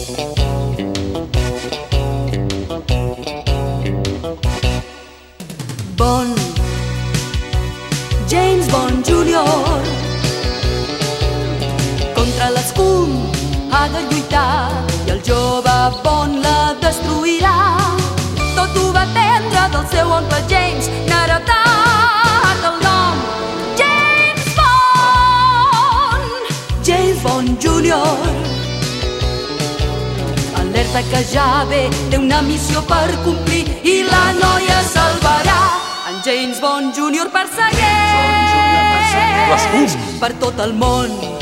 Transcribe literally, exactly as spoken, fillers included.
Bond, James Bond júnior, contra l'escum ha de lluitar i el jove Bond la destruirà. Tot ho va aprendre del seu oncle James, n'ha heretat el nom. James Bond, James Bond júnior, alerta que ja ve, té una missió per complir i la noia salvarà. En James Bond júnior persegueix per tot el món.